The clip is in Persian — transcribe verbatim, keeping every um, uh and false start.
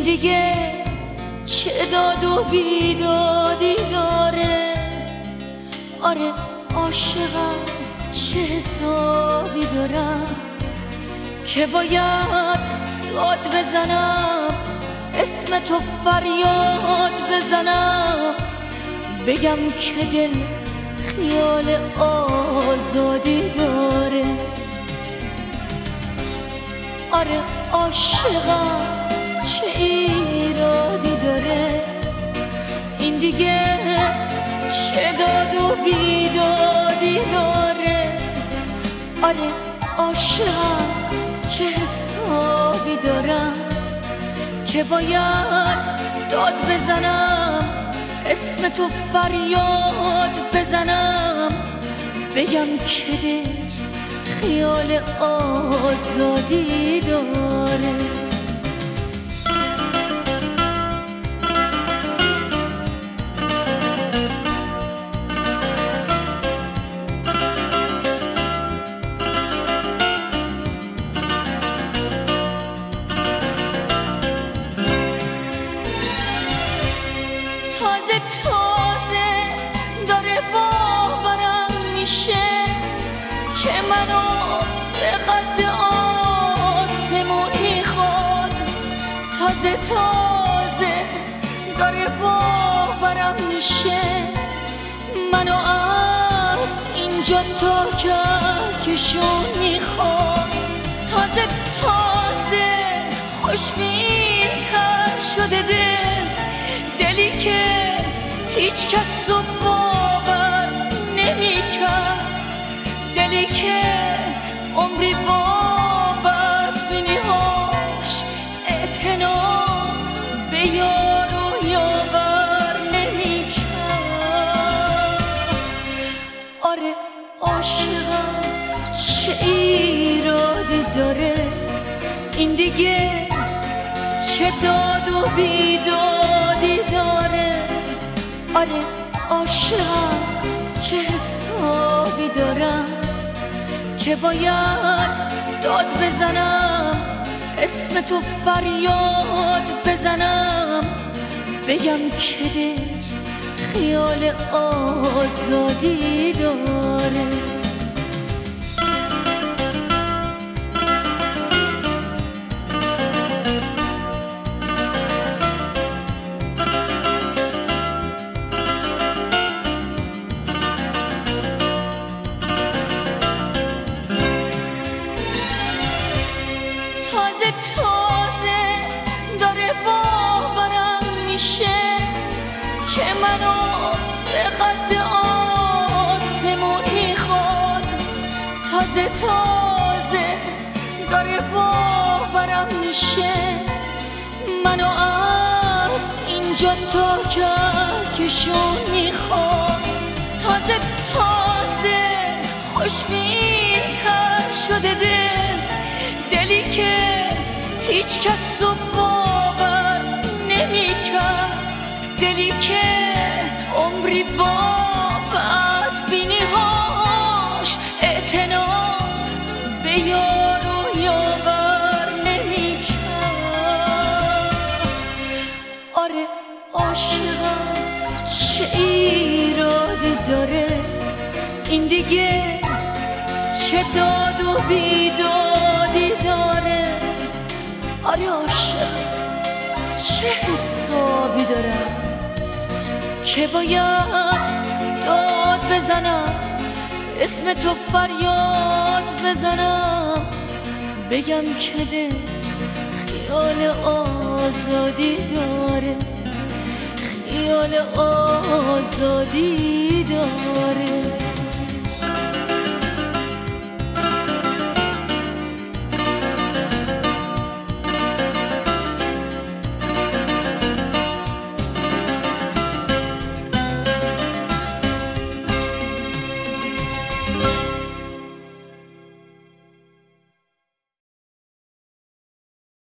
دیگه چه داد و بیدادی داره. آره عاشقم چه حسابی دارم که باید داد بزنم، اسم تو فریاد بزنم، بگم که دل خیال آزادی داره. آره عاشقم چه ایرادی داره، این دیگه چه داد و بیدادی داره. آره عاشقم چه حسابی دارم که باید داد بزنم، اسم تو فریاد بزنم، بگم که دل خیال آزادی داره. تازه تازه داره باورم میشه که منو به قد آسمون میخواد. تازه تازه داره باورم میشه منو از اینجا تا کهکشون میخواد. تازه تازه خوشبین تر شده دل، دلی که هیچ کس رو باور نمی کرد، دلی که عمری با بدبینی هاش اعتنا به یار و یاور نمی کرد. آره عاشقم چه ایرادی داره، این دیگه چه داد و بیدادی داره. آره عاشقم چه حسابی دارم که باید داد بزنم، اسم تو فریاد بزنم، بگم که دل خیال آزادی داره. تازه تازه داره باورم میشه که منو به قد آسمون میخواد. تازه تازه داره باورم میشه منو از اینجا تا کهکشون میخواد. تازه تازه خوشبین تر شده دل، دلی که هیچ کس رو باور نمی کرد، دلی که عمری با بدبینی هاش اعتنا به یار و یاور نمی کرد. آره عاشقم چه ایرادی داره، این دیگه چه داد و بیدادی داره. آره عاشقم چه حسابی دارم که باید داد بزنم، اسم تو فریاد بزنم، بگم که دل خیال آزادی داره، خیال آزادی داره.